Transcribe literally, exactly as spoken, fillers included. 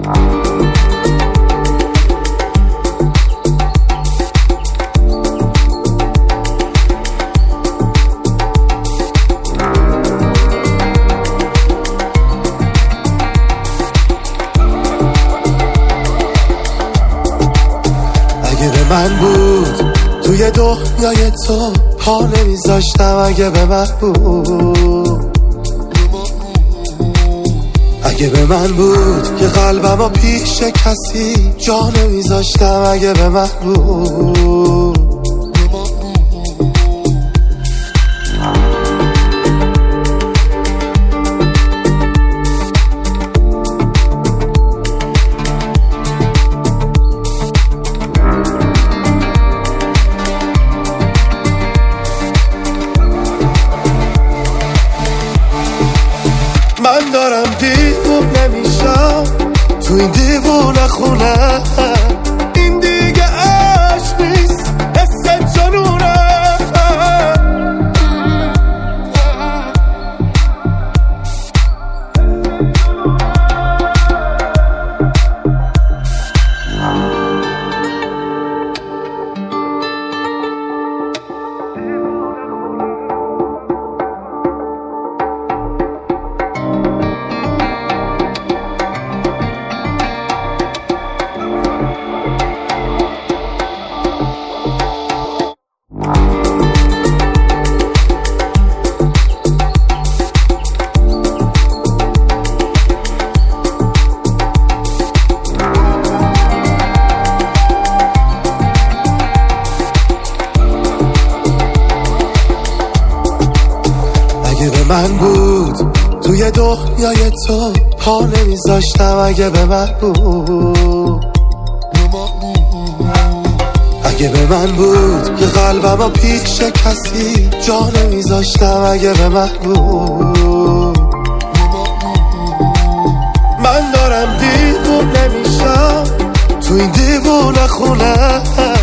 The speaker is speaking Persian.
اگه به من بود توی دنیای تو پا نمیذاشتم، اگه به من بود اگه به من بود که قلبمو پیش کسی جا نمیذاشتم، اگه به من بود من دارم دیوونه میشم تو این دیوونه خونه، این دیگه عشق نیست، حس جنونه. اگه به من بود توی دنیای تو پا نمیذاشتم، اگه به من بود اگه به من بود که قلبمو پیش کسی جا نمیذاشتم، اگه به من بود من دارم دیوونه میشم تو این دیوونه خونه.